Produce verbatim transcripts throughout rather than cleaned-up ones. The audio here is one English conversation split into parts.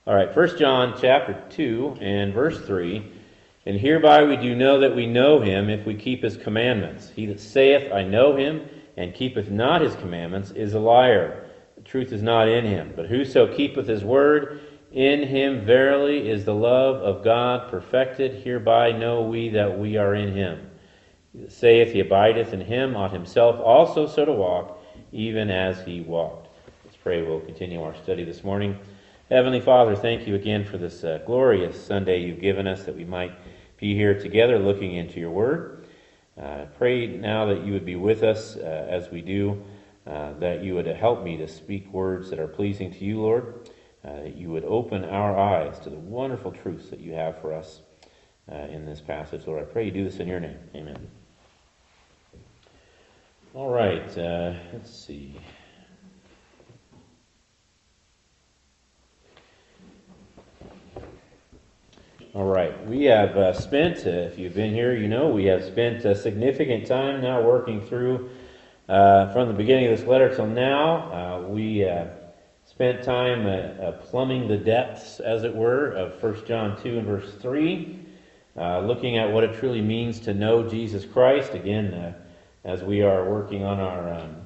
All right, First John chapter two and verse three. And hereby we do know that we know him if we keep his commandments. He that saith, I know him, and keepeth not his commandments, is a liar. The truth is not in him. But whoso keepeth his word, in him verily is the love of God perfected. Hereby know we that we are in him. He that saith he abideth in him ought himself also so to walk, even as he walked. Let's pray. We'll continue our study this morning. Heavenly Father, thank you again for this uh, glorious Sunday you've given us, that we might be here together looking into your word. Uh, pray now that you would be with us uh, as we do, uh, that you would help me to speak words that are pleasing to you, Lord, uh, that you would open our eyes to the wonderful truths that you have for us uh, in this passage. Lord, I pray you do this in your name. Amen. All right, uh, let's see. All right, we have uh, spent, uh, if you've been here, you know, we have spent a significant time now working through, uh, from the beginning of this letter till now. Uh, we uh, spent time uh, uh, plumbing the depths, as it were, of First John two and verse three, uh, looking at what it truly means to know Jesus Christ. Again, uh, as we are working on our um,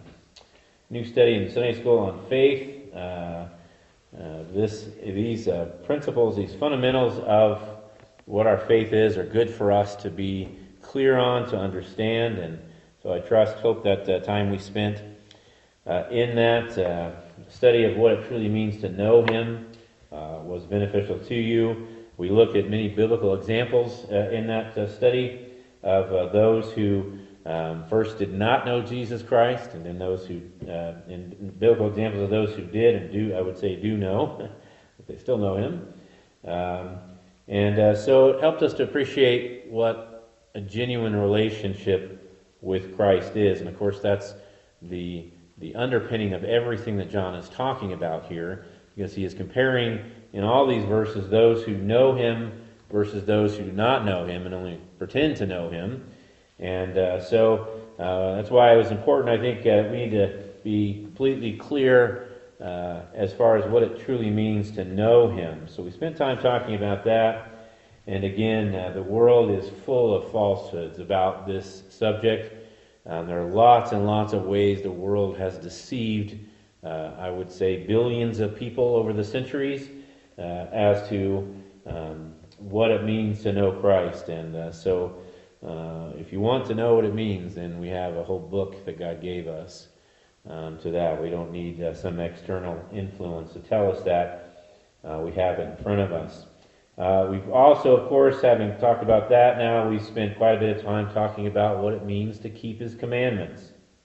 new study in Sunday School on faith, uh, uh, this these uh, principles, these fundamentals of what our faith is are good for us to be clear on, to understand, and so I trust, hope that uh, time we spent uh, in that uh, study of what it truly means to know him uh, was beneficial to you. We looked at many biblical examples uh, in that uh, study of uh, those who um, first did not know Jesus Christ, and then those who, uh, in biblical examples of those who did and do, I would say, do know, but they still know him. Um, And uh, so it helped us to appreciate what a genuine relationship with Christ is. And of course, that's the the underpinning of everything that John is talking about here, because he is comparing in all these verses those who know him versus those who do not know him and only pretend to know him. And uh, so uh, that's why it was important, I think, uh, we need to be completely clear Uh, as far as what it truly means to know him. So we spent time talking about that. And again, uh, the world is full of falsehoods about this subject. Um, there are lots and lots of ways the world has deceived, uh, I would say, billions of people over the centuries uh, as to um, what it means to know Christ. And uh, so uh, if you want to know what it means, then we have a whole book that God gave us. Um, to that. We don't need uh, some external influence to tell us that. Uh, we have it in front of us. Uh, we've also, of course, having talked about that now, we've spent quite a bit of time talking about what it means to keep his commandments.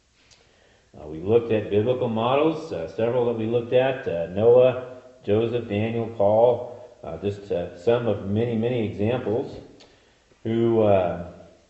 Uh, we looked at biblical models, uh, several that we looked at, uh, Noah, Joseph, Daniel, Paul, uh, just uh, some of many, many examples who uh,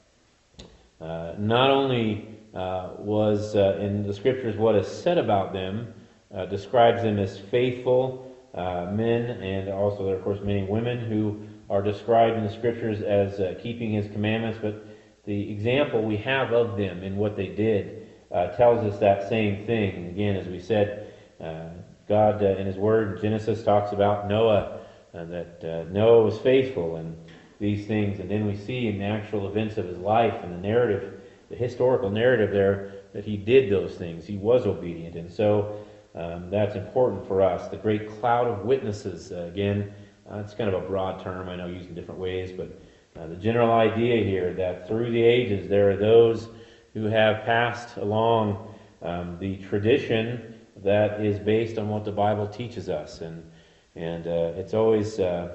uh, not only Uh, was uh, in the scriptures what is said about them, uh, describes them as faithful uh, men, and also there are, of course, many women who are described in the scriptures as uh, keeping his commandments, but the example we have of them and what they did uh, tells us that same thing. And again, as we said, uh, God uh, in his word in Genesis talks about Noah, uh, that uh, Noah was faithful and these things, and then we see in the actual events of his life and the narrative, the historical narrative there, that he did those things. He was obedient. And so um, that's important for us. The great cloud of witnesses, uh, again, uh, it's kind of a broad term, I know, used in different ways, but uh, the general idea here that through the ages there are those who have passed along um, the tradition that is based on what the Bible teaches us. And, and uh, it's always... Uh,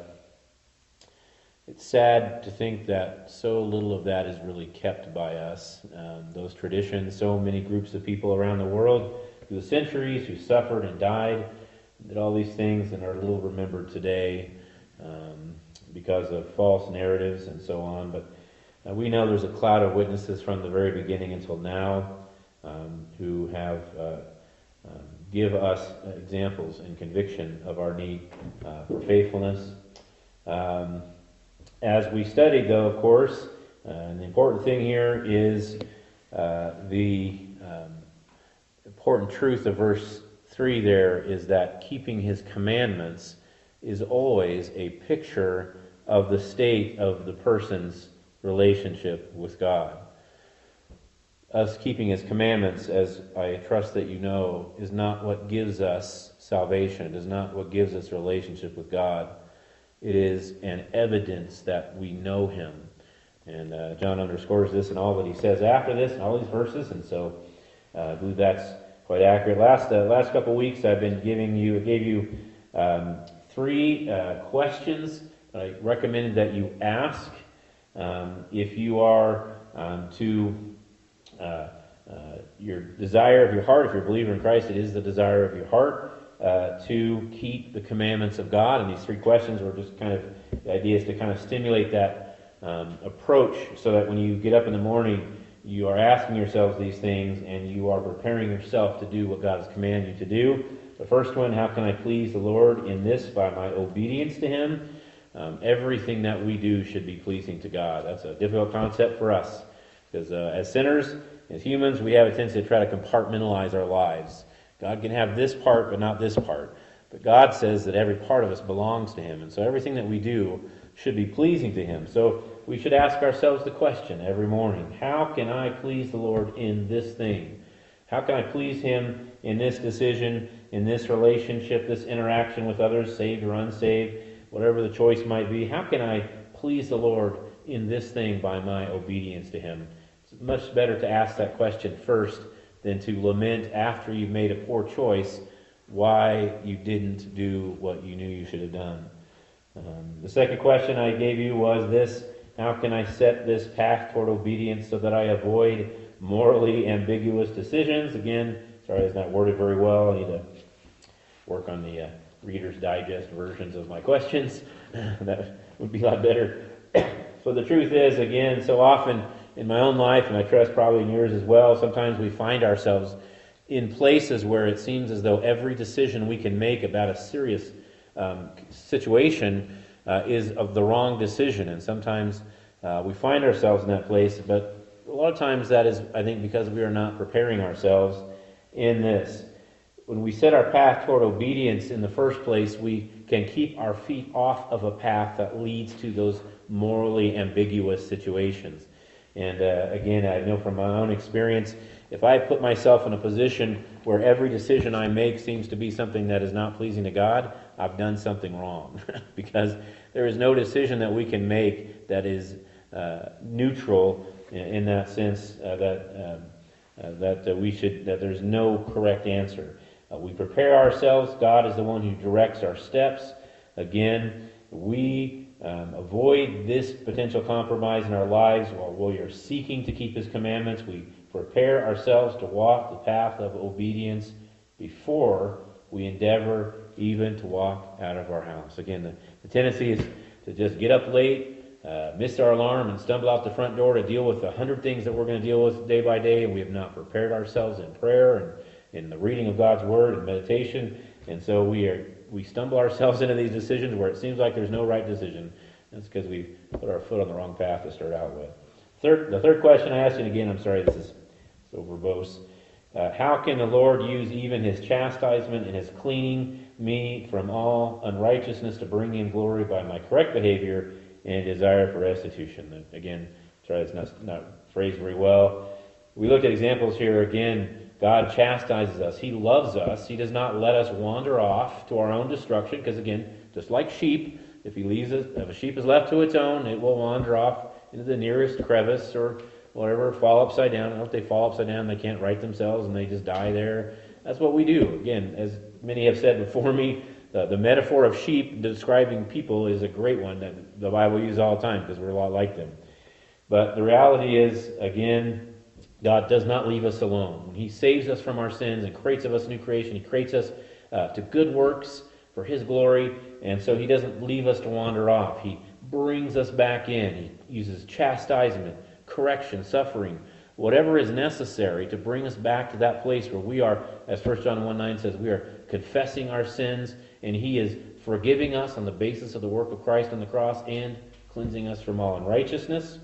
It's sad to think that so little of that is really kept by us. Um, those traditions, so many groups of people around the world through the centuries who suffered and died, did all these things and are little remembered today um, because of false narratives and so on. But uh, we know there's a cloud of witnesses from the very beginning until now um, who have uh, um, give us examples and conviction of our need uh, for faithfulness. Um, As we studied, though, of course, uh, and the important thing here is uh, the um, important truth of verse three there is that keeping his commandments is always a picture of the state of the person's relationship with God. Us keeping His commandments, as I trust that you know, is not what gives us salvation. It is not what gives us relationship with God. It is an evidence that we know Him. And uh, John underscores this in all that he says after this, in all these verses, and so uh, I believe that's quite accurate. Last uh, last couple of weeks, I've been giving you, I gave you um, three uh, questions that I recommended that you ask um, if you are um, to uh, uh, your desire of your heart. If you're a believer in Christ, it is the desire of your heart uh, to keep the commandments of God. And these three questions were just kind of the idea is to kind of stimulate that Um, approach so that when you get up in the morning, you are asking yourselves these things and you are preparing yourself to do what God has commanded you to do. The first one, how can I please the Lord in this? By my obedience to Him. Um, everything that we do should be pleasing to God. That's a difficult concept for us because uh, as sinners, as humans, we have a tendency to try to compartmentalize our lives. God can have this part but not this part. But God says that every part of us belongs to Him, and so everything that we do should be pleasing to Him. So we should ask ourselves the question every morning, how can I please the Lord in this thing? How can I please Him in this decision, in this relationship, this interaction with others, saved or unsaved, whatever the choice might be? How can I please the Lord in this thing by my obedience to Him? It's much better to ask that question first than to lament after you've made a poor choice why you didn't do what you knew you should have done. Um, the second question I gave you was this: how can I set this path toward obedience so that I avoid morally ambiguous decisions? Again, sorry, it's not worded very well. I need to work on the uh, Reader's Digest versions of my questions. That would be a lot better. So the truth is, again, so often in my own life, and I trust probably in yours as well, sometimes we find ourselves in places where it seems as though every decision we can make about a serious um, situation uh, is of the wrong decision. And sometimes uh, we find ourselves in that place, but a lot of times that is, I think, because we are not preparing ourselves in this. When we set our path toward obedience in the first place, we can keep our feet off of a path that leads to those morally ambiguous situations. And uh, again, I know from my own experience, if I put myself in a position where every decision I make seems to be something that is not pleasing to God, I've done something wrong. Because there is no decision that we can make that is uh, neutral in, in that sense uh, that um, uh, that uh, we should that there's no correct answer. Uh, we prepare ourselves. God is the one who directs our steps. Again, we um, avoid this potential compromise in our lives while we are seeking to keep His commandments. We prepare ourselves to walk the path of obedience before we endeavor even to walk out of our house. Again, the, the tendency is to just get up late, uh, miss our alarm, and stumble out the front door to deal with a hundred things that we're going to deal with day by day, and we have not prepared ourselves in prayer and in the reading of God's Word and meditation, and so we are we stumble ourselves into these decisions where it seems like there's no right decision. That's because we put our foot on the wrong path to start out with. Third, the third question I asked you, and again, I'm sorry, this is so verbose. Uh, how can the Lord use even His chastisement and His cleaning me from all unrighteousness to bring Him glory by my correct behavior and desire for restitution? And again, sorry, it's not, not phrased very well. We looked at examples here again. God chastises us. He loves us. He does not let us wander off to our own destruction, because again, just like sheep, if he leaves it, if a sheep is left to its own, it will wander off into the nearest crevice or whatever, fall upside down. And if they fall upside down, they can't right themselves and they just die there. That's what we do. Again, as many have said before me, the, the metaphor of sheep describing people is a great one that the Bible uses all the time because we're a lot like them. But the reality is, again, God does not leave us alone. When He saves us from our sins and creates of us a new creation, He creates us uh, to good works for His glory, and so He doesn't leave us to wander off. He brings us back in. He uses chastisement, correction, suffering, whatever is necessary to bring us back to that place where we are, as First John one nine says, we are confessing our sins, and He is forgiving us on the basis of the work of Christ on the cross and cleansing us from all unrighteousness.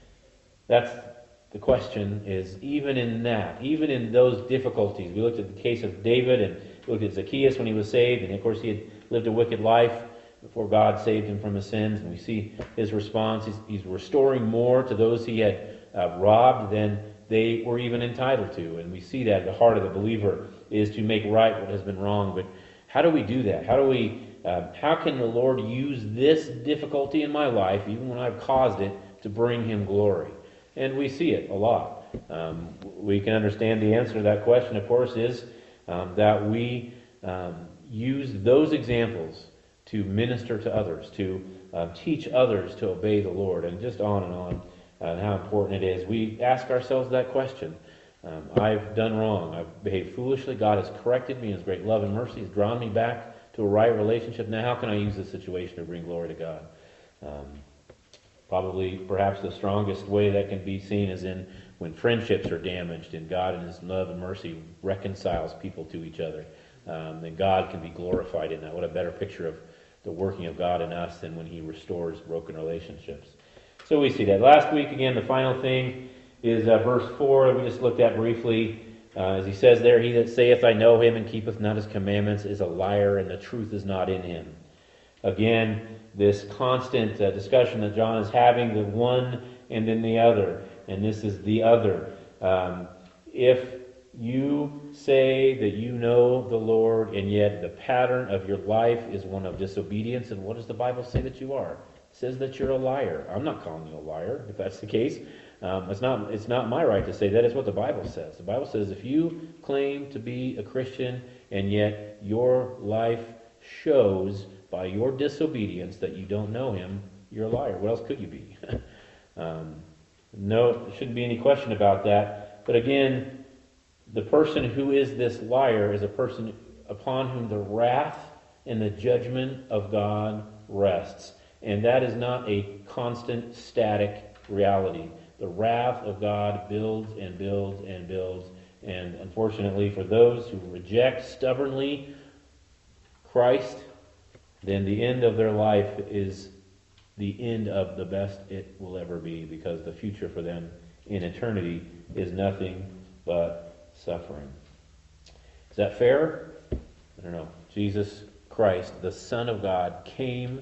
That's the question is, even in that, even in those difficulties, we looked at the case of David and we looked at Zacchaeus when he was saved, and of course he had lived a wicked life before God saved him from his sins, and we see his response. He's, he's restoring more to those he had uh, robbed than they were even entitled to. And we see that the heart of the believer is to make right what has been wrong. But how do we do that? How do we? Uh, how can the Lord use this difficulty in my life, even when I've caused it, to bring him glory? And we see it a lot. Um, we can understand the answer to that question, of course, is um, that we um, use those examples to minister to others, to uh, teach others to obey the Lord, and just on and on, uh, and how important it is. We ask ourselves that question. Um, I've done wrong. I've behaved foolishly. God has corrected me in his great love and mercy. He's drawn me back to a right relationship. Now, how can I use this situation to bring glory to God? Um, probably, perhaps the strongest way that can be seen is in when friendships are damaged, and God in his love and mercy reconciles people to each other. Um, and God can be glorified in that. What a better picture of the working of God in us than when he restores broken relationships. So we see that. Last week, again, the final thing is uh, verse four that we just looked at briefly. Uh, as he says there, he that saith, I know him, and keepeth not his commandments, is a liar, and the truth is not in him. Again, this constant uh, discussion that John is having, the one and then the other. And this is the other. Um, if you say that you know the Lord, and yet the pattern of your life is one of disobedience, and what does the Bible say that you are? It says that you're a liar. I'm not calling you a liar, if that's the case. Um, it's not it's not my right to say that. It's what the Bible says. The Bible says if you claim to be a Christian, and yet your life shows by your disobedience that you don't know him, you're a liar. What else could you be? um, no, there shouldn't be any question about that. But again, the person who is this liar is a person upon whom the wrath and the judgment of God rests. And that is not a constant, static reality. The wrath of God builds and builds and builds. And unfortunately, for those who reject stubbornly Christ, then the end of their life is the end of the best it will ever be, because the future for them in eternity is nothing but suffering. Is that fair? I don't know. Jesus Christ, the Son of God, came,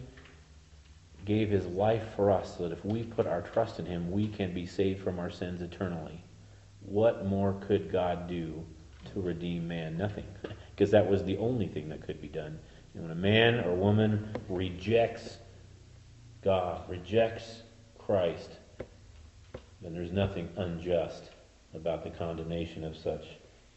gave his life for us so that if we put our trust in him, we can be saved from our sins eternally. What more could God do to redeem man? Nothing. Because that was the only thing that could be done. And when a man or woman rejects God, rejects Christ, then there's nothing unjust about the condemnation of such.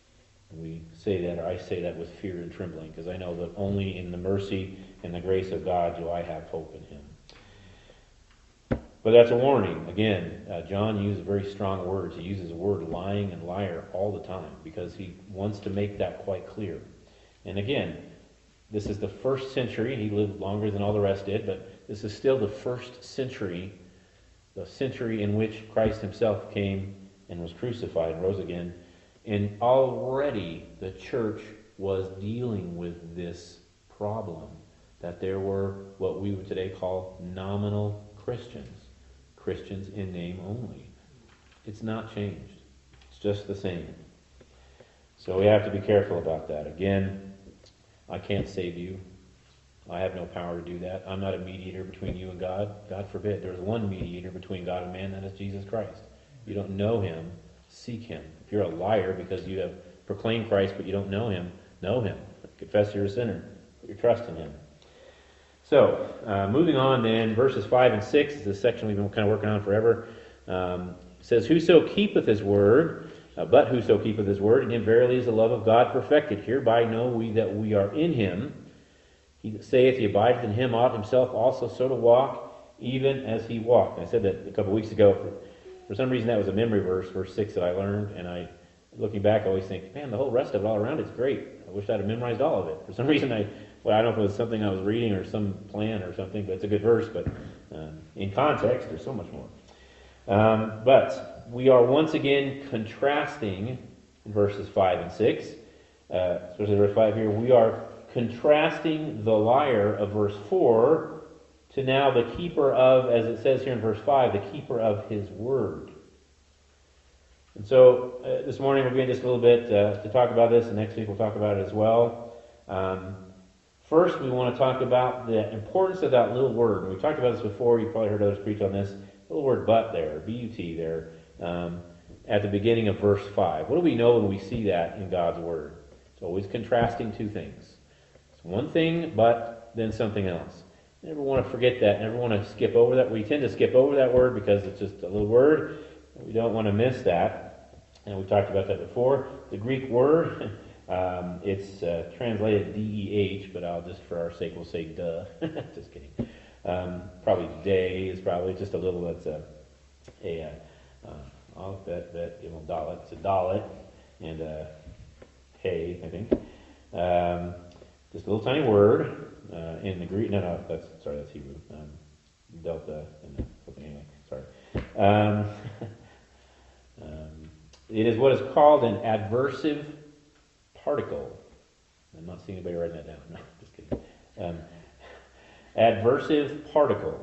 We say that, or I say that with fear and trembling, because I know that only in the mercy and the grace of God do I have hope in him. But that's a warning. Again, uh, John uses very strong words. He uses the word lying and liar all the time, because he wants to make that quite clear. And again, this is the first century. He lived longer than all the rest did, but this is still the first century, the century in which Christ himself came and was crucified and rose again. And already the church was dealing with this problem, that there were what we would today call nominal Christians, Christians in name only. It's not changed. It's just the same. So we have to be careful about that. Again, I can't save you. I have no power to do that. I'm not a mediator between you and God. God forbid. There's one mediator between God and man, that is Jesus Christ. You don't know him, seek him. If you're a liar because you have proclaimed Christ but you don't know him, know him. Confess you're a sinner. Put your trust in him. So, uh, moving on then, verses five and six is this section we've been kind of working on forever. Um, it says, Whoso keepeth his word, uh, but whoso keepeth his word, in him verily is the love of God perfected. Hereby know we that we are in him. He that saith he abideth in him ought himself also so to walk, even as he walked. And I said that a couple of weeks ago. For, for some reason that was a memory verse, verse six, that I learned. And I, looking back, I always think, man, the whole rest of it all around it's great. I wish I'd have memorized all of it. For some reason, I well, I don't know if it was something I was reading or some plan or something, but it's a good verse. But um, in context, there's so much more. Um, but we are once again contrasting in verses five and six, uh, especially verse five here, we are contrasting the liar of verse four to now the keeper of, as it says here in verse five, the keeper of his word. And so uh, this morning we're going just a little bit uh, to talk about this, and next week we'll talk about it as well. Um, First, we want to talk about the importance of that little word. And we've talked about this before. You've probably heard others preach on this. Little word "but" there, B U T there, um, at the beginning of verse five. What do we know when we see that in God's Word? It's always contrasting two things. It's one thing, but then something else. Never want to forget that. Never want to skip over that. We tend to skip over that word because it's just a little word. We don't want to miss that. And we've talked about that before. The Greek word, um, it's uh, translated D E H, but I'll just, for our sake, we'll say duh. Just kidding. Um, probably day is probably just a little, that's a, a uh, I'll bet, bet, you know, dalet. It's a dalet, and uh, hey, I think. Um, just a little tiny word. Uh, in the Greek, no, no, that's, sorry, that's Hebrew. Um, delta, and something, anyway, sorry. Um, um, it is what is called an adversive particle. I'm not seeing anybody writing that down. No, just kidding. Um, adversive particle.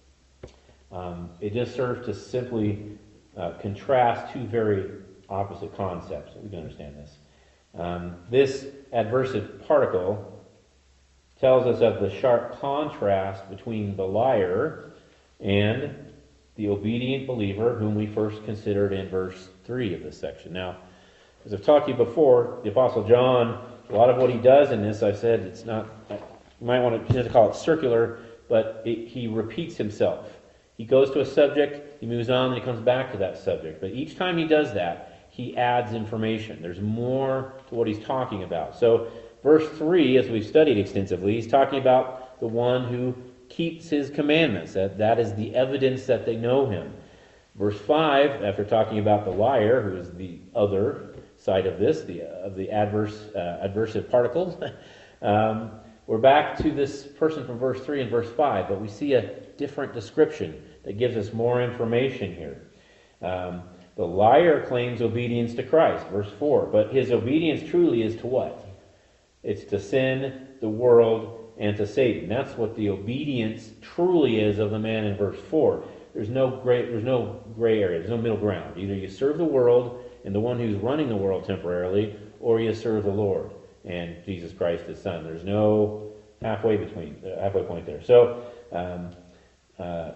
Um, it just serves to simply uh, contrast two very opposite concepts. We can understand this. Um, this adversive particle tells us of the sharp contrast between the liar and the obedient believer, whom we first considered in verse three of this section. Now, as I've talked to you before, the Apostle John, a lot of what he does in this, I've said it's not, you might want to call it circular, but it, he repeats himself. He goes to a subject, he moves on, and he comes back to that subject. But each time he does that, he adds information. There's more to what he's talking about. So, verse three, as we've studied extensively, he's talking about the one who keeps his commandments. That, that is the evidence that they know him. Verse five, after talking about the liar, who is the other side of this, the of the adverse uh, adversive particles, um, we're back to this person from verse three and verse five, but we see a different description that gives us more information here. Um, the liar claims obedience to Christ, verse four, but his obedience truly is to what? It's to sin, the world, and to Satan. That's what the obedience truly is of the man in verse four. There's no gray, there's no gray area. There's no middle ground. Either you serve the world and the one who's running the world temporarily, or you serve the Lord and Jesus Christ, His Son. There's no halfway between, uh, halfway point there. So, um, uh, uh,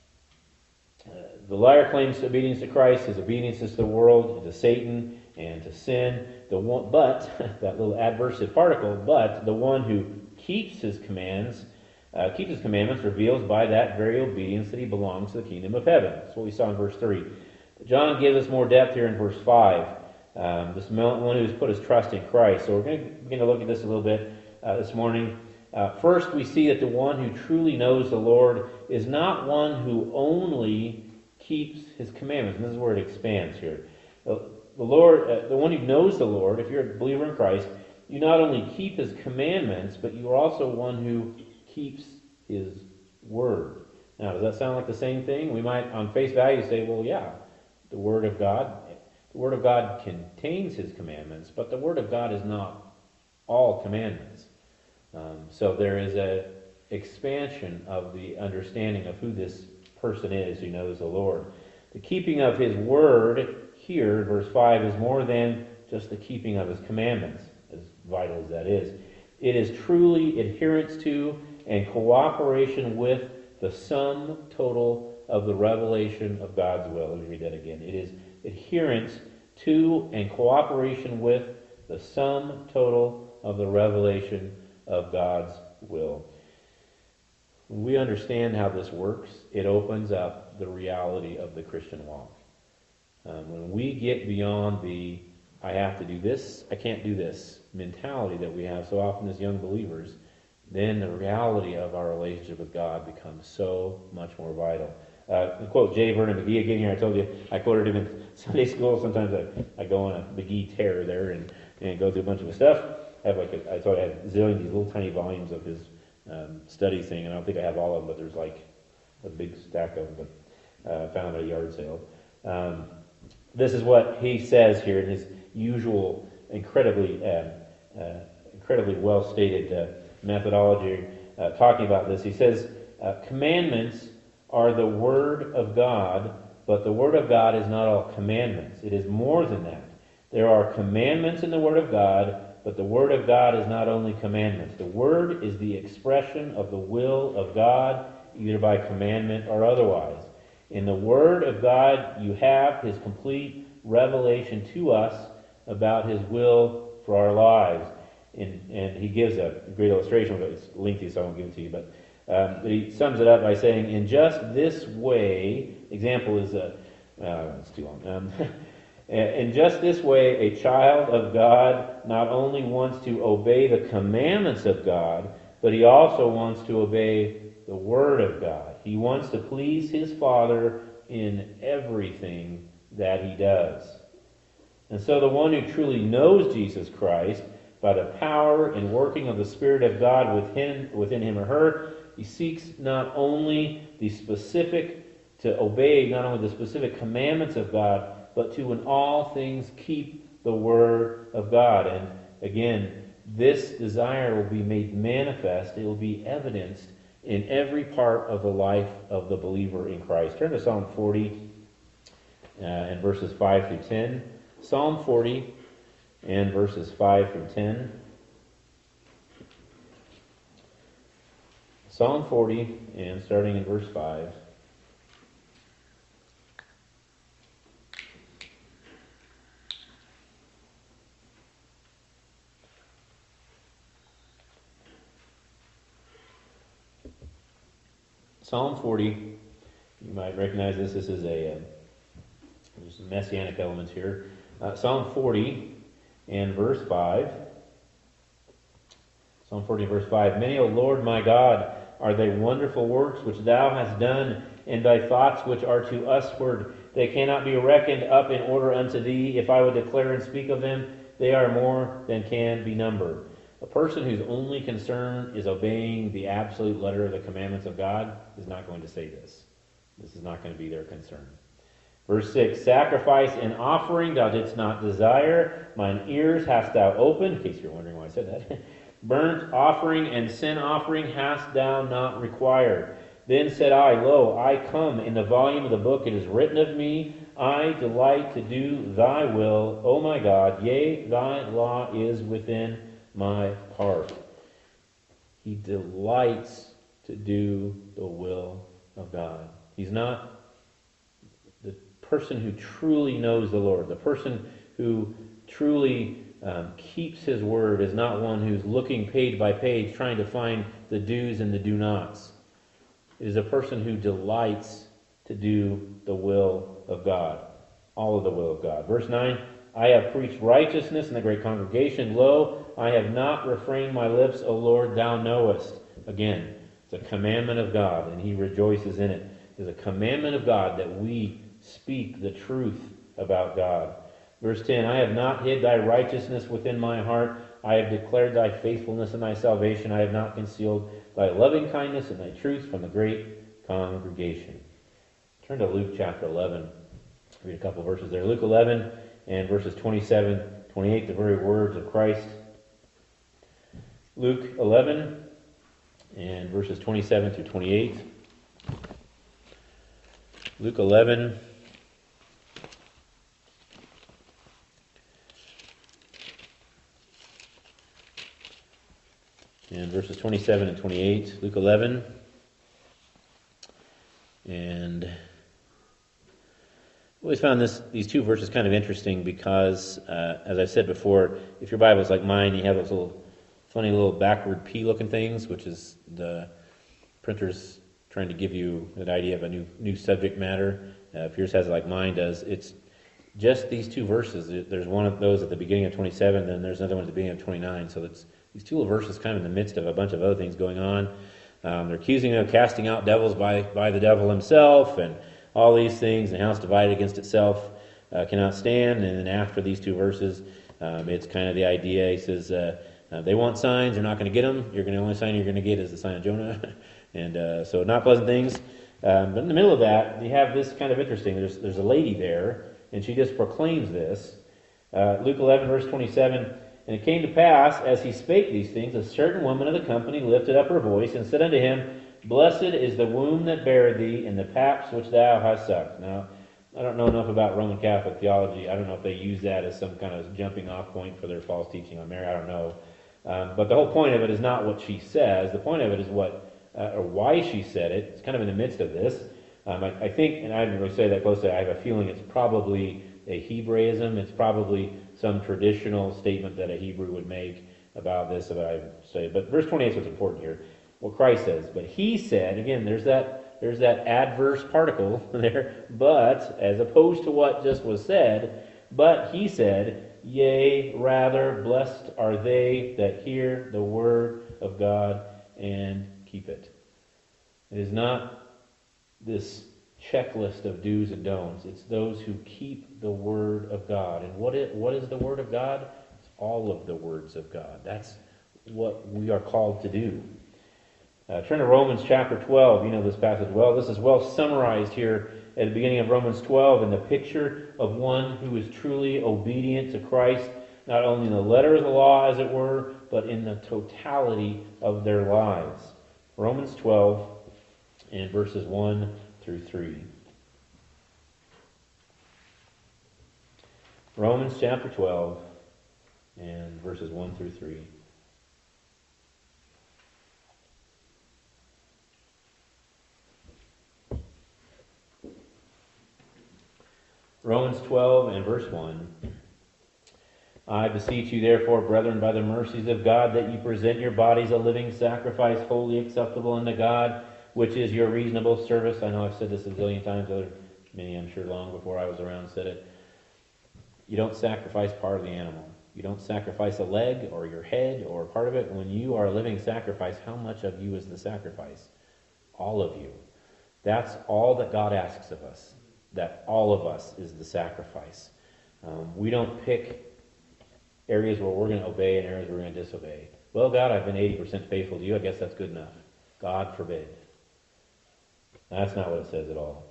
the liar claims obedience to Christ. His obedience is to the world, and to Satan, and to sin. The one, but that little adversive particle, but the one who keeps his commands, uh, keeps his commandments, reveals by that very obedience that he belongs to the kingdom of heaven. That's what we saw in verse three. John gives us more depth here in verse five. Um, this one who has put his trust in Christ. So we're going to begin to look at this a little bit uh, this morning. Uh, first, we see that the one who truly knows the Lord is not one who only keeps his commandments. And this is where it expands here. The, the Lord, uh, the one who knows the Lord, if you're a believer in Christ, you not only keep his commandments, but you are also one who keeps his word. Now, does that sound like the same thing? We might, on face value, say, well, yeah, the word of God, the word of God contains his commandments, but the word of God is not all commandments. Um, so there is a expansion of the understanding of who this person is who knows the Lord. The keeping of his word here, verse five, is more than just the keeping of his commandments, as vital as that is. It is truly adherence to and cooperation with the sum total of the revelation of God's will. Let me read that again. It is adherence to and cooperation with the sum total of the revelation of God's will. When we understand how this works, it opens up the reality of the Christian walk. Um, when we get beyond the I have to do this, I can't do this mentality that we have so often as young believers, then the reality of our relationship with God becomes so much more vital. Uh, to quote J. Vernon McGee again here, I told you I quoted him in Sunday school. Sometimes I, I go on a McGee tear there and, and go through a bunch of his stuff. I have like a, I told you I have zillion these little tiny volumes of his um, study thing, and I don't think I have all of them, but there's like a big stack of them. But uh, found at a yard sale. Um, this is what he says here in his usual, incredibly, uh, uh, incredibly well stated uh, methodology, uh, talking about this. He says, uh, "Commandments are the word of God, but the word of God is not all commandments. It is more than that. There are commandments in the word of God, but the Word of God is not only commandments. The Word is the expression of the will of God, either by commandment or otherwise. In the Word of God, you have His complete revelation to us about His will for our lives. And, and he gives a great illustration, but it's lengthy, so I won't give it to you. But um, he sums it up by saying, in just this way, example is, a, uh, it's too long. Um, in just this way, a child of God not only wants to obey the commandments of God, but he also wants to obey the Word of God. He wants to please his Father in everything that he does. And so the one who truly knows Jesus Christ, by the power and working of the Spirit of God within, within him or her, he seeks not only the specific, to obey not only the specific commandments of God, but to in all things keep the Word of God. And again, this desire will be made manifest. It will be evidenced in every part of the life of the believer in Christ. Turn to Psalm forty uh, and verses five through ten. Psalm forty and verses five through ten. Psalm forty and starting in verse five. Psalm forty, you might recognize this. This is a, uh, there's some messianic elements here. Uh, Psalm forty and verse five. Psalm forty and verse five. Many, O Lord my God, are thy wonderful works which thou hast done, and thy thoughts which are to usward. They cannot be reckoned up in order unto thee. If I would declare and speak of them, they are more than can be numbered. A person whose only concern is obeying the absolute letter of the commandments of God is not going to say this. This is not going to be their concern. Verse six, sacrifice and offering thou didst not desire, mine ears hast thou opened, in case you're wondering why I said that. Burnt offering and sin offering hast thou not required. Then said I, Lo, I come, in the volume of the book it is written of me, I delight to do thy will, O my God, yea, thy law is within my heart. He delights to do the will of God. He's not the person who truly knows the Lord. The person who truly um, keeps his word is not one who's looking page by page trying to find the do's and the do-nots. It is a person who delights to do the will of God. All of the will of God. Verse nine, I have preached righteousness in the great congregation. Lo, I have not refrained my lips, O Lord, thou knowest. Again, it's a commandment of God, and he rejoices in it. It's a commandment of God that we speak the truth about God. Verse ten, I have not hid thy righteousness within my heart. I have declared thy faithfulness and thy salvation. I have not concealed thy loving kindness and thy truth from the great congregation. Turn to Luke chapter eleven. Read a couple verses there. Luke eleven and verses twenty-seven, twenty-eight, the very words of Christ. Luke eleven and verses twenty-seven through twenty-eight. Luke eleven and verses twenty-seven and twenty-eight. Luke eleven and I always found this these two verses kind of interesting because, uh, as I've said before, if your Bible is like mine, you have those little funny little backward P-looking things, which is the printer's trying to give you an idea of a new new subject matter. Uh, if yours has it like mine does, it's just these two verses. There's one of those at the beginning of twenty-seven, then there's another one at the beginning of twenty-nine. So it's these two little verses kind of in the midst of a bunch of other things going on. Um, they're accusing him of casting out devils by, by the devil himself, and all these things, and a house divided against itself uh, cannot stand. And then after these two verses, um, it's kind of the idea. He says, uh, uh, they want signs, they're not going to get them. You're going to, the only sign you're going to get is the sign of Jonah. and uh, so not pleasant things. Um, but in the middle of that, you have this kind of interesting. There's, there's a lady there, and she just proclaims this. Uh, Luke eleven, verse twenty-seven, and it came to pass, as he spake these things, a certain woman of the company lifted up her voice, and said unto him, Blessed is the womb that bare thee, and the paps which thou hast sucked. Now, I don't know enough about Roman Catholic theology. I don't know if they use that as some kind of jumping off point for their false teaching on Mary. I don't know. Um, but the whole point of it is not what she says. The point of it is what, uh, or why she said it. It's kind of in the midst of this. Um, I, I think, and I didn't really say that closely, I have a feeling it's probably a Hebraism. It's probably some traditional statement that a Hebrew would make about this, that I say. But verse twenty-eight is what's important here. What Christ says. But he said, again, there's that there's that adverse particle there, but, as opposed to what just was said, but he said, yea, rather, blessed are they that hear the word of God and keep it. It is not this checklist of do's and don'ts. It's those who keep the word of God. And what it, what is the word of God? It's all of the words of God. That's what we are called to do. Uh, turn to Romans chapter twelve. You know this passage well. This is well summarized here at the beginning of Romans twelve in the picture of one who is truly obedient to Christ, not only in the letter of the law, as it were, but in the totality of their lives. Romans twelve and verses one through three. Romans chapter twelve and verses one through three. Romans twelve and verse one. I beseech you therefore, brethren, by the mercies of God, that you present your bodies a living sacrifice, wholly acceptable unto God, which is your reasonable service. I know I've said this a zillion times, other many I'm sure long before I was around said it. You don't sacrifice part of the animal. You don't sacrifice a leg or your head or part of it. When you are a living sacrifice, how much of you is the sacrifice? All of you. That's all that God asks of us. That all of us is the sacrifice. Um, we don't pick areas where we're going to obey and areas where we're going to disobey. Well, God, I've been eighty percent faithful to you. I guess that's good enough. God forbid. That's not what it says at all.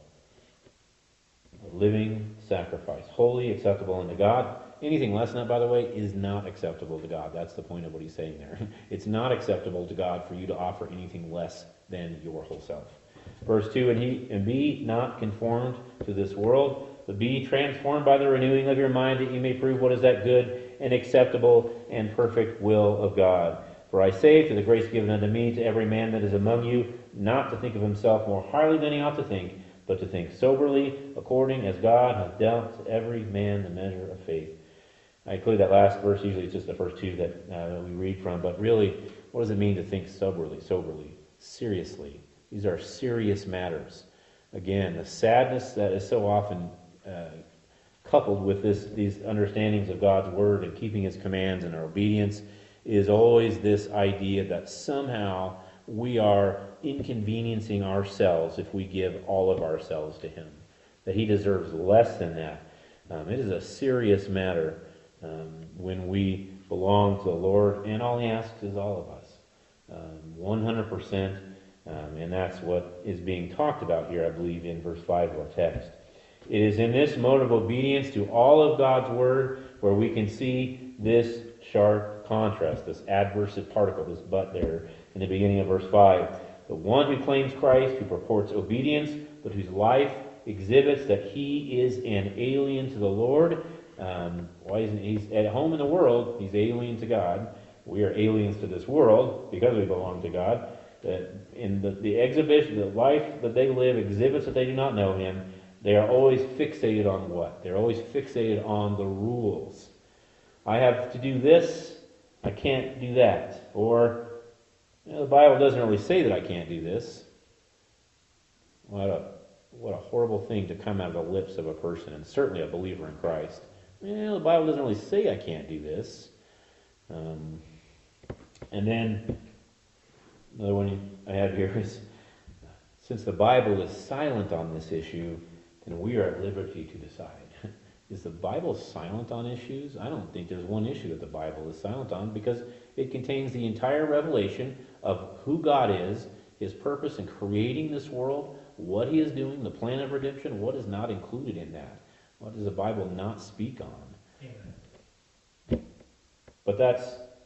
A living sacrifice, wholly acceptable unto God. Anything less than that, by the way, is not acceptable to God. That's the point of what he's saying there. It's not acceptable to God for you to offer anything less than your whole self. Verse two, and, he, and be not conformed to this world, but be transformed by the renewing of your mind, that you may prove what is that good and acceptable and perfect will of God. For I say, to the grace given unto me, to every man that is among you, not to think of himself more highly than he ought to think, but to think soberly, according as God hath dealt to every man the measure of faith. I include that last verse. Usually it's just the first two that uh, we read from, but really, what does it mean to think soberly, soberly, seriously? These are serious matters. Again, the sadness that is so often uh, coupled with this, these understandings of God's Word and keeping His commands and our obedience is always this idea that somehow we are inconveniencing ourselves if we give all of ourselves to Him. That He deserves less than that. Um, it is a serious matter um, when we belong to the Lord, and all He asks is all of us. Um, one hundred percent. Um, and that's what is being talked about here, I believe, in verse five of our text. It is in this mode of obedience to all of God's Word where we can see this sharp contrast, this adversive particle, this but there in the beginning of verse five. The one who claims Christ, who purports obedience, but whose life exhibits that he is an alien to the Lord. Um, why isn't he? He's at home in the world, he's alien to God. We are aliens to this world because we belong to God. That in the, the exhibition, the life that they live exhibits that they do not know Him. They are always fixated on what? They're always fixated on the rules. I have to do this, I can't do that. Or, you know, the Bible doesn't really say that I can't do this. What a, what a horrible thing to come out of the lips of a person, and certainly a believer in Christ. Well, the Bible doesn't really say I can't do this. Um, and then another one I have here is, since the Bible is silent on this issue, then we are at liberty to decide. Is the Bible silent on issues? I don't think there's one issue that the Bible is silent on, because it contains the entire revelation of who God is, His purpose in creating this world, what He is doing, the plan of redemption, what is not included in that. What does the Bible not speak on? Amen. But that's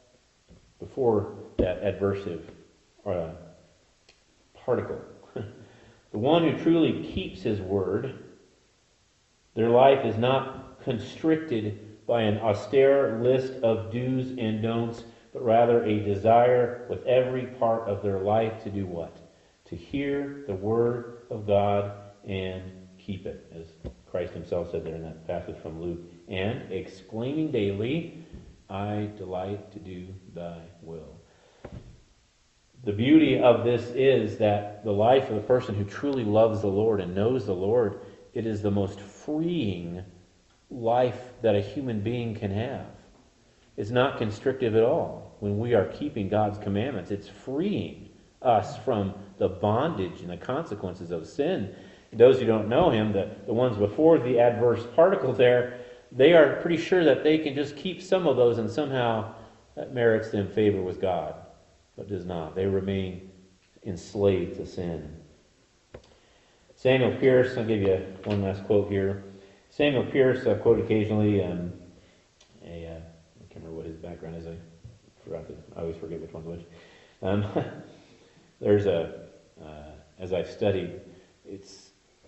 before that adversive uh, particle. The one who truly keeps his word Their life is not constricted by an austere list of do's and don'ts, but rather a desire with every part of their life to do what? To hear the Word of God and keep it, as Christ himself said there in that passage from Luke, and exclaiming daily, I delight to do thy will. The beauty of this is that the life of the person who truly loves the Lord and knows the Lord, it is the most freeing life that a human being can have. It's not constrictive at all. When we are keeping God's commandments, it's freeing us from the bondage and the consequences of sin. Those who don't know him, the, the ones before the adverse particle there, they are pretty sure that they can just keep some of those and somehow that merits them favor with God. But does not. They remain enslaved to sin. Samuel Pierce, I'll give you one last quote here. Samuel Pierce, I quote occasionally, um, a, uh, I can't remember what his background is. I forgot to, I always forget which one's which. Um, there's a, uh, as I've studied, it's,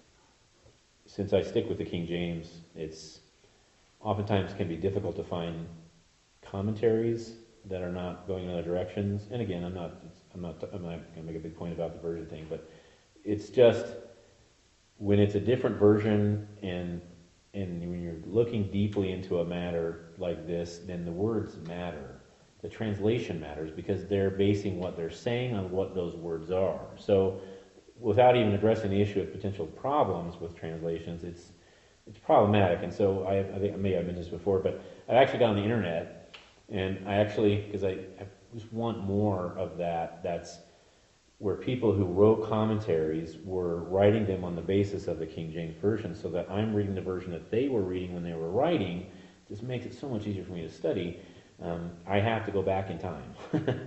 since I stick with the King James, it's oftentimes can be difficult to find commentaries that are not going in other directions. And again, I'm not, I'm not, I'm not going to make a big point about the version thing, but it's just when it's a different version and and when you're looking deeply into a matter like this, then the words matter. The translation matters because they're basing what they're saying on what those words are. So without even addressing the issue of potential problems with translations, it's it's problematic. And so I, I think maybe I've mentioned this before, but I actually got on the internet and I actually, because I, I just want more of that, that's where people who wrote commentaries were writing them on the basis of the King James Version, so that I'm reading the version that they were reading when they were writing. It just makes it so much easier for me to study. Um, I have to go back in time.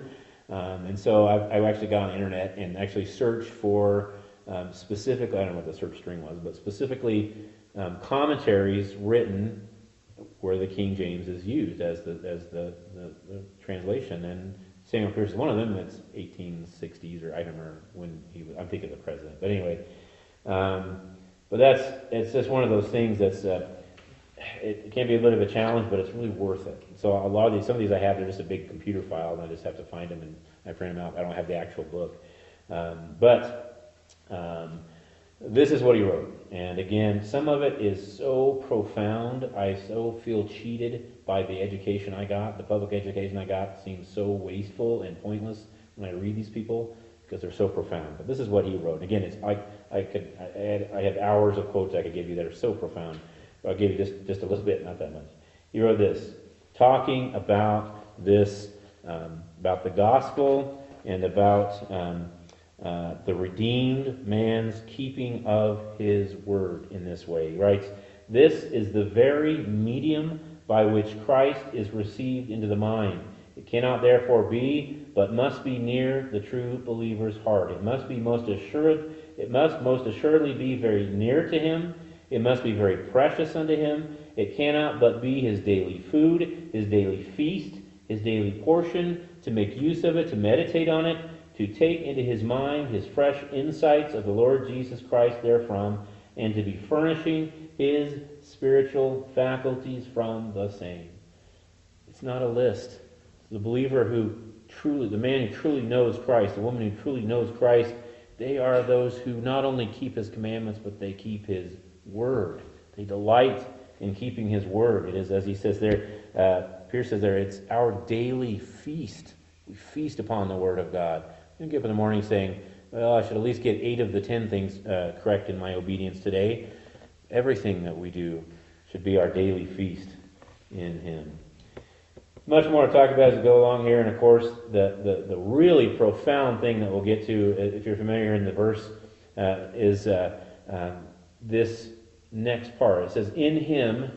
um, and so I've, I've actually got on the internet and actually searched for um, specifically, I don't know what the search string was, but specifically um, commentaries written where the King James is used as the as the, the, the translation. And Samuel Pierce is one of them. That's eighteen sixties, or I don't remember when he was, I'm thinking of the president. But anyway, um, but that's, it's just one of those things that's, uh, it, it can be a bit of a challenge, but it's really worth it. So a lot of these, some of these I have, they're just a big computer file, and I just have to find them and I print them out. I don't have the actual book. Um, but um, this is what he wrote. And again, some of it is so profound. I so feel cheated by the education I got. The public education I got seems so wasteful and pointless when I read these people because they're so profound. But this is what he wrote. Again, it's I I could I had, I have hours of quotes I could give you that are so profound. But I'll give you just, just a little bit, not that much. He wrote this, talking about this, um, about the gospel and about um, Uh, the redeemed man's keeping of his word in this way. He writes, this is the very medium by which Christ is received into the mind. It cannot therefore be, but must be near the true believer's heart. It must be most assured, it must most assuredly be very near to him. It must be very precious unto him. It cannot but be his daily food, his daily feast, his daily portion, to make use of it, to meditate on it, to take into his mind his fresh insights of the Lord Jesus Christ therefrom, and to be furnishing his spiritual faculties from the same. It's not a list. The believer who truly, the man who truly knows Christ, the woman who truly knows Christ, they are those who not only keep his commandments, but they keep his word. They delight in keeping his word. It is, as he says there, uh, Pierce says there, it's our daily feast. We feast upon the word of God. You don't get up in the morning saying, well, I should at least get eight of the ten things uh, correct in my obedience today. Everything that we do should be our daily feast in him. Much more to talk about as we go along here, and of course, the, the, the really profound thing that we'll get to, if you're familiar in the verse, uh, is uh, um, this next part. It says, in him,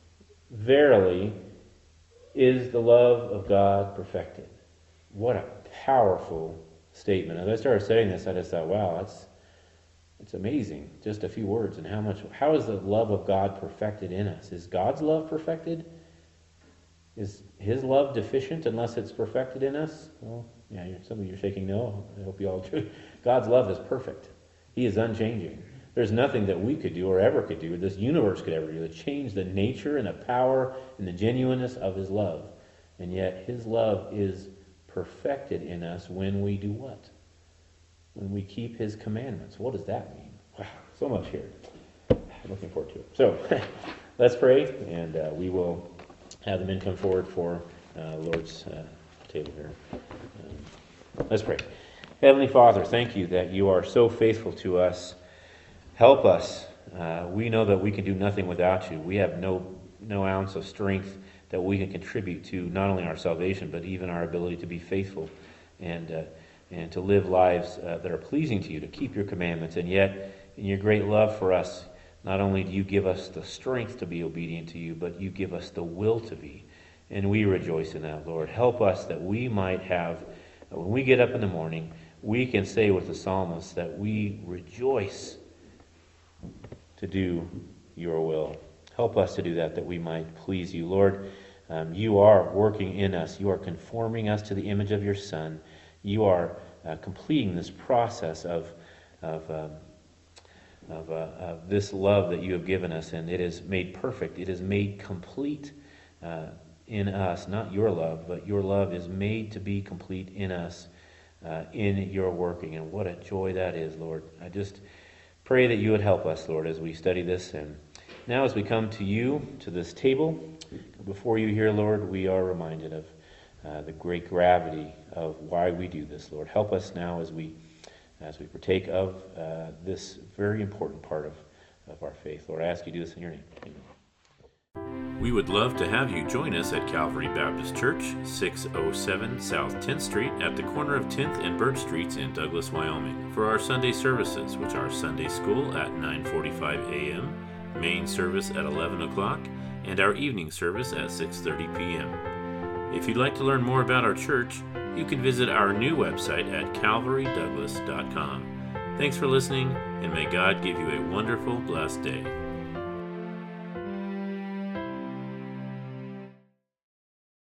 verily, is the love of God perfected. What a powerful statement. As I started studying this, I just thought, wow, that's it's amazing. Just a few words, and how much, how is the love of God perfected in us? Is God's love perfected? Is his love deficient unless it's perfected in us? Well, yeah, some of you are shaking no. I hope you all do. God's love is perfect. He is unchanging. There's nothing that we could do or ever could do, or this universe could ever do, to change the nature and the power and the genuineness of his love. And yet his love is perfected in us when we do what? When we keep his commandments. What does that mean? Wow, so much here. I'm looking forward to it. So let's pray, and uh, we will have the men come forward for uh, Lord's uh, table here. Um, let's pray. Heavenly Father, thank you that you are so faithful to us. Help us. Uh, we know that we can do nothing without you. We have no no ounce of strength that we can contribute to not only our salvation, but even our ability to be faithful and uh, and to live lives uh, that are pleasing to you, to keep your commandments. And yet, in your great love for us, not only do you give us the strength to be obedient to you, but you give us the will to be. And we rejoice in that, Lord. Help us that we might have, when we get up in the morning, we can say with the psalmist that we rejoice to do your will. Help us to do that, that we might please you. Lord, um, you are working in us. You are conforming us to the image of your Son. You are uh, completing this process of of, um, of, uh, of this love that you have given us, and it is made perfect. It is made complete uh, in us, not your love, but your love is made to be complete in us uh, in your working, and what a joy that is, Lord. I just pray that you would help us, Lord, as we study this, and now as we come to you, to this table, before you here, Lord, we are reminded of Uh, the great gravity of why we do this, Lord. Help us now as we as we partake of uh, this very important part of, of our faith. Lord, I ask you to do this in your name. Amen. We would love to have you join us at Calvary Baptist Church, six oh seven South tenth Street at the corner of tenth and Birch Streets in Douglas, Wyoming, for our Sunday services, which are Sunday School at nine forty-five a.m., main service at eleven o'clock, and our evening service at six thirty p.m. If you'd like to learn more about our church, you can visit our new website at calvary douglas dot com. Thanks for listening, and may God give you a wonderful, blessed day.